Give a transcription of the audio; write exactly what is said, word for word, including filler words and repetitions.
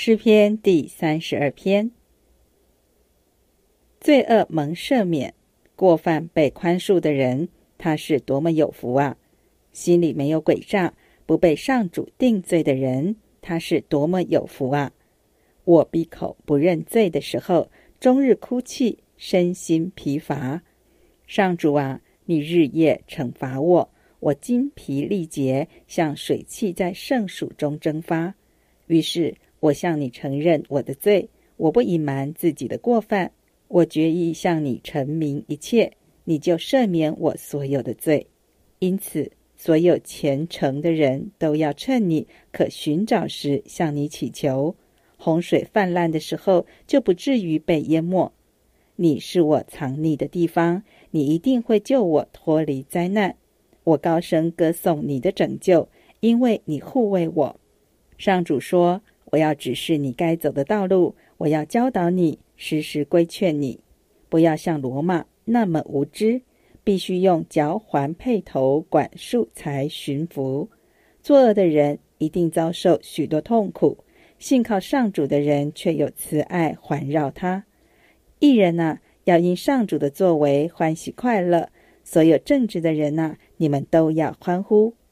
诗篇第三十二篇。罪恶蒙赦免，过犯被宽恕的人，他是多么有福啊！心里没有诡诈，不被上主定罪的人，他是多么有福啊！我闭口不认罪的时候，终日哭泣，身心疲乏。上主啊，你日夜惩罚我，我筋疲力竭，像水汽在圣暑中蒸发。于是我向你承认我的罪，我不隐瞒自己的过犯，我决意向你陈明一切，你就赦免我所有的罪。因此所有虔诚的人都要趁你可寻找时向你祈求，洪水泛滥的时候就不至于被淹没。你是我藏匿的地方，你一定会救我脱离灾难。我高声歌颂你的拯救，因为你护卫我。上主说，我要指示你该走的道路，我要教导你，时时规劝你。不要像罗马那么无知，必须用嚼环配头管束才驯服。作恶的人一定遭受许多痛苦，信靠上主的人却有慈爱环绕他。义人啊，要因上主的作为欢喜快乐，所有正直的人啊，你们都要欢呼。